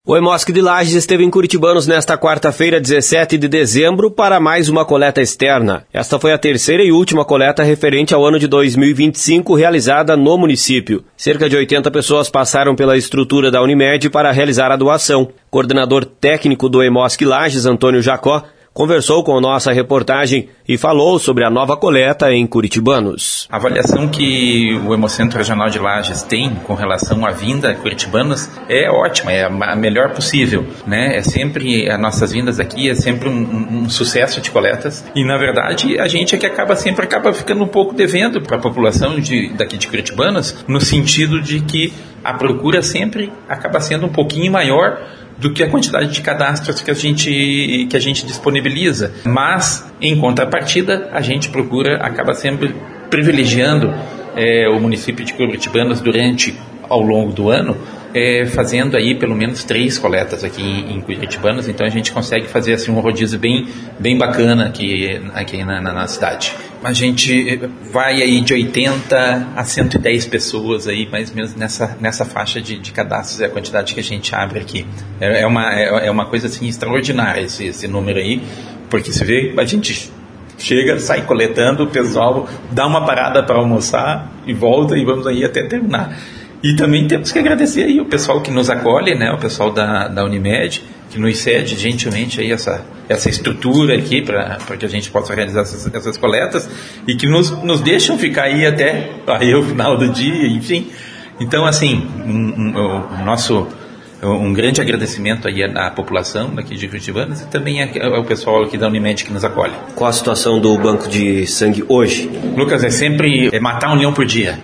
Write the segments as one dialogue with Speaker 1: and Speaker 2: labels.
Speaker 1: O Hemosc de Lages esteve em Curitibanos nesta quarta-feira, 17 de dezembro, para mais uma coleta externa. Esta foi a terceira e última coleta referente ao ano de 2025 realizada no município. Cerca de 80 pessoas passaram pela estrutura da Unimed para realizar a doação. Coordenador técnico do Hemosc Lages, Antônio Jacó, conversou com nossa reportagem e falou sobre a nova coleta em Curitibanos.
Speaker 2: A avaliação que o Hemocentro Regional de Lages tem com relação à vinda a Curitibanos é ótima, é a melhor possível, né? É sempre, as nossas vindas aqui é sempre um sucesso de coletas e, na verdade, a gente é que acaba ficando um pouco devendo para a população daqui de Curitibanos, no sentido de que a procura sempre acaba sendo um pouquinho maior do que a quantidade de cadastros que a gente disponibiliza. Mas, em contrapartida, a gente acaba sempre privilegiando o município de Curitibanos ao longo do ano, fazendo aí pelo menos 3 coletas aqui em Curitibanos. Então a gente consegue fazer assim um rodízio bem bacana aqui na cidade. A gente vai aí de 80 a 110 pessoas aí, mais ou menos nessa faixa de cadastros, é a quantidade que a gente abre aqui. É uma coisa assim extraordinária esse número aí, porque você vê, a gente chega, sai coletando, o pessoal dá uma parada para almoçar e volta, e vamos aí até terminar. E também temos que agradecer aí o pessoal que nos acolhe, né, o pessoal da Unimed, que nos cede gentilmente aí essa estrutura aqui para que a gente possa realizar essas coletas e que nos deixam ficar aí até aí o final do dia, enfim. Então, assim, um grande agradecimento aí à população daqui de Curitibanos e também ao pessoal aqui da Unimed que nos acolhe.
Speaker 1: Qual a situação do banco de sangue hoje?
Speaker 2: Lucas, é sempre matar um leão por dia.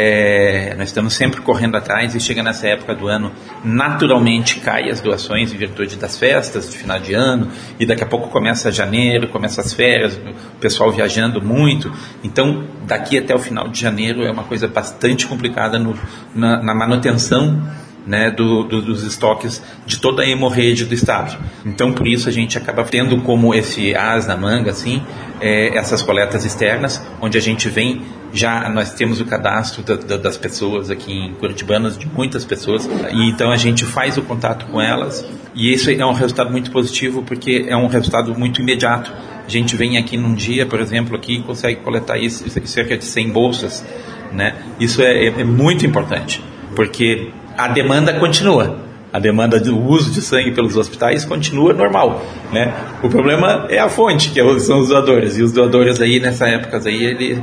Speaker 2: Nós estamos sempre correndo atrás e chega nessa época do ano, naturalmente cai as doações em virtude das festas de final de ano e daqui a pouco começa janeiro, começa as férias, o pessoal viajando muito. Então, daqui até o final de janeiro é uma coisa bastante complicada na manutenção, né, dos estoques de toda a hemorrede do estado. Então, por isso, a gente acaba tendo como esse as na manga, assim, essas coletas externas, onde a gente vem, nós temos o cadastro das pessoas aqui em Curitibanos, de muitas pessoas, e então a gente faz o contato com elas, e isso é um resultado muito positivo, porque é um resultado muito imediato. A gente vem aqui num dia, por exemplo, aqui consegue coletar cerca de 100 bolsas, né? Isso é muito importante, porque a demanda continua. A demanda do uso de sangue pelos hospitais continua normal, né? O problema é a fonte, que são os doadores. E os doadores aí, nessa época aí,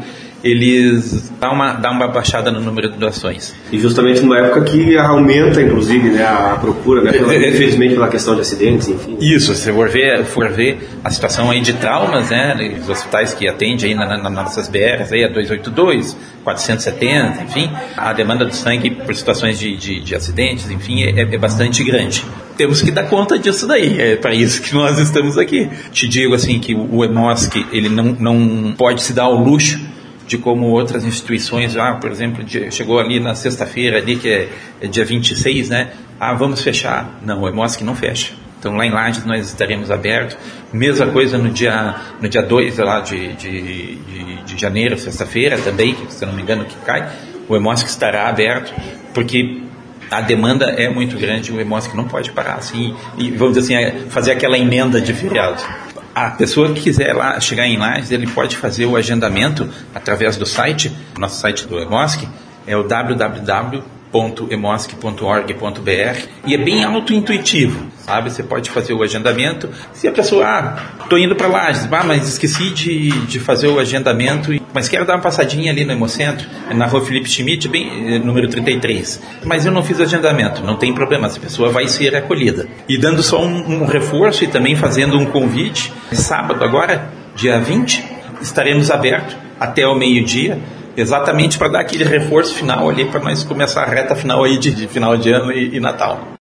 Speaker 2: eles dão uma baixada no número de doações.
Speaker 1: E justamente numa época que aumenta, inclusive, né, a procura, né, infelizmente pela questão de acidentes, enfim.
Speaker 2: Isso, se for ver a situação aí de traumas, né, os hospitais que atendem aí nas nossas BRs, aí a 282, 470, enfim, a demanda do sangue por situações de acidentes, enfim, é bastante grande. Temos que dar conta disso daí, é para isso que nós estamos aqui. Te digo assim que o Hemosc, ele não pode se dar ao luxo de como outras instituições, por exemplo, chegou ali na sexta-feira, ali que é dia 26, né? Vamos fechar. Não, o Hemosc não fecha. Então, lá em Lages nós estaremos abertos. Mesma coisa no dia 2 lá de janeiro, sexta-feira também, que se eu não me engano que cai, o Hemosc estará aberto, porque a demanda é muito grande, o Hemosc não pode parar assim, e vamos dizer assim, fazer aquela emenda de feriado. A pessoa que quiser chegar em Lages, ele pode fazer o agendamento através do site, nosso site do Hemosc, é o www.hemosc.org.br, e é bem autointuitivo, sabe? Você pode fazer o agendamento. Se a pessoa, estou indo para Lages, mas esqueci de fazer o agendamento, mas quero dar uma passadinha ali no Hemocentro, na rua Felipe Schmidt, número 33, mas eu não fiz o agendamento, não tem problema, essa pessoa vai ser acolhida. E dando só um reforço e também fazendo um convite, sábado agora, dia 20, estaremos abertos até o meio-dia, exatamente para dar aquele reforço final ali, para nós começar a reta final aí de final de ano e Natal.